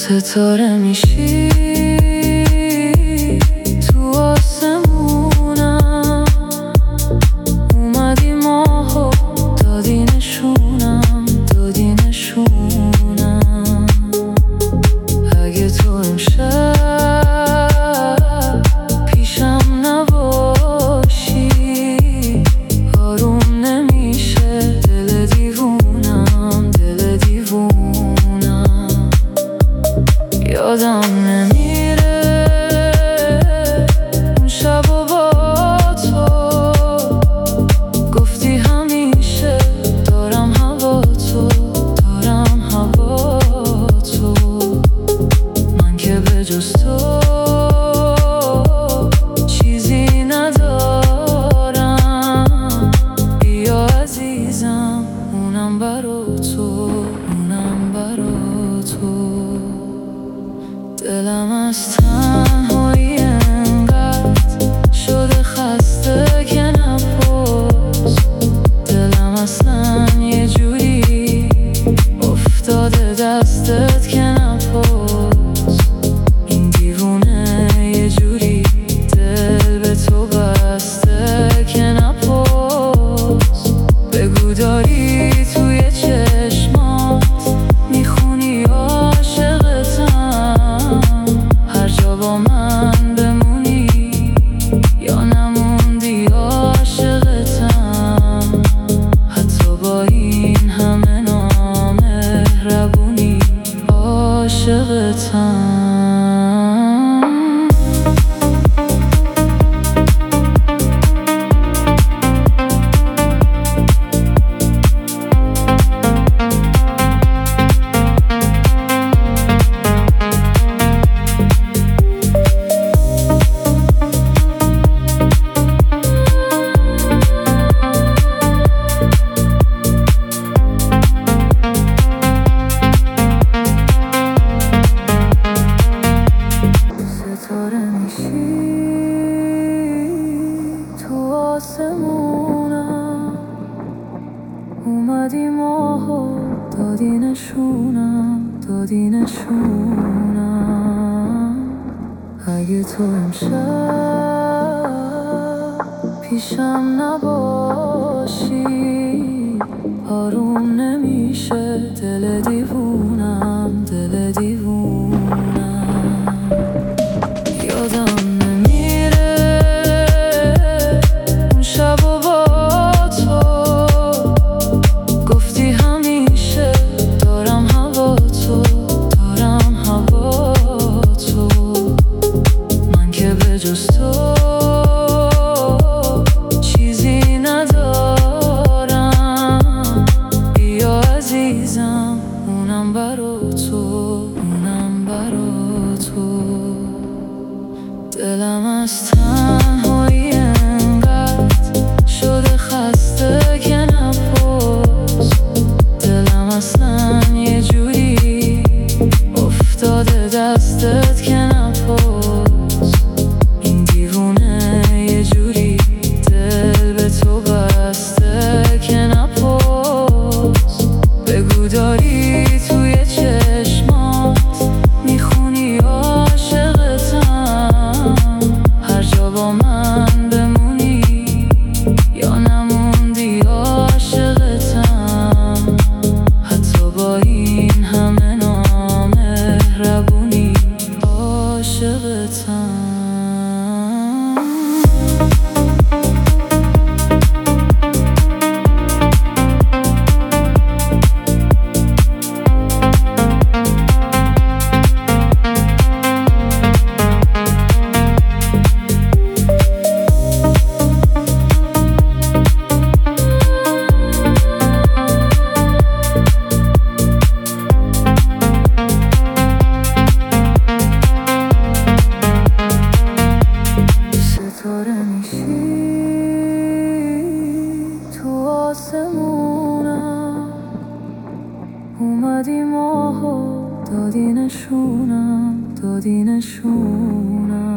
ستاره میشی تو آسمونم، اومدی ماهو دادی نشونم، دادی نشونم. اگه تو امشب پیشم نباشی آروم نمیشه دل دیوونم، دل دیوونم. یادم نمیره اون شب و با تو گفتی همیشه دارم هوا تو، دارم هوا تو. من که به جز تو چیزی ندارم، بیا عزیزم اونم برا تو، اونم برا تو. دلم از تنهایی انقدر شده خسته که نپرس، دلم اصلا یه جوری افتاده دستت که نپرس. این دیوونه یه جوری دل به تو بسته که نپرس. بگو داری توی چشمات میخونی عاشقتم، هر جا با من بمونی یا نموندی عاشقتم. حتی با این همه نامهربونی عاشقتم. ستاره میشی تو آسمونم، اومدی ماهو دادی نشونم، دادی نشونم. اگه تو امشب پیشم نباشی آروم نمیشه دل دیوونم، دل دیوونم. یادم نمیره اون شب و با تو گفتی همیشه دارم هوا تو، دارم هوا تو. من که به جز تو چیزی ندارم، بیا عزیزم اونم برا تو، اونم برا تو. دلم از تنهایی انقدر شده خسته که نپرس، دلم اصلا یه جوری افتاده دستت که نپرس. این دیوونه یه جوری دل به تو بسته که نپرس. بگو داری توی چشمات میخونی عاشقتم، هر جا با من بمونی یا نموندی عاشقتم. حتی با این همه نامهربونی عاشقتم. ستاره میشی تو آسمونم، اومدی ماهو دادی نشونم، دادی نشونم.